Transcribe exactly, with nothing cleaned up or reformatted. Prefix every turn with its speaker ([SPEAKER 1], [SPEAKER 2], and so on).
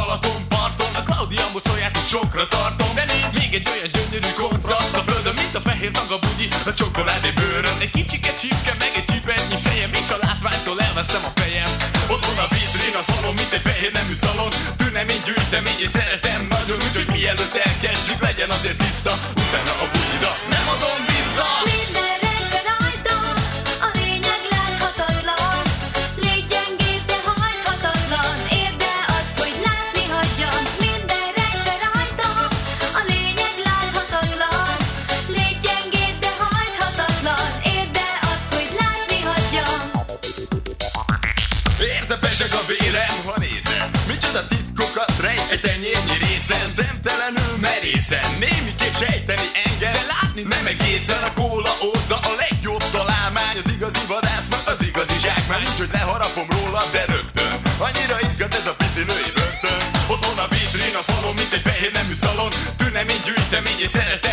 [SPEAKER 1] Balatonparton. A Claudia mosolyát is sokra tartom, de nincs még egy olyan gyönyörű kontraszt a földön, mint a fehér tag a bugyi a csokoládé bőrön. Egy kicsike csipke, meg egy csipernyi sejem, és a látványtól elvesztem a fejem. Ott van a vitrin a falon, mint egy fehér nemű szalon. Tünemény, gyűjtemény, és szeretem nagyon, úgyhogy mielőtt elkezdjük, legyen azért tiszta, utána a bugyira nem adom vissza.
[SPEAKER 2] Minden reggel rajta, a lényeg láthatatlan. Légy gyengébb, de hajthatatlan. Érd el azt, hogy látni hagyjam. Minden reggel rajta, a lényeg láthatatlan. Légy gyengébb, de hajthatatlan. Érd el azt, hogy látni hagyjam.
[SPEAKER 1] Érte pesek a vérem, ha nézem, micsoda titkokat rejt egy tenyérnyi részen. Szemtelenül merészen, némiképp sejteni engem, de látni nem egészen. A kóla óta a legjobb találmány, az igazi vadásznak az igazi zsákmány. Nincs, hogy leharapom róla, de rögtön annyira izgat ez a pici női börtön. Ott van a vitrin a falon, mint egy fehér nemű szalon. Tünemény, gyűjtemény és szeretem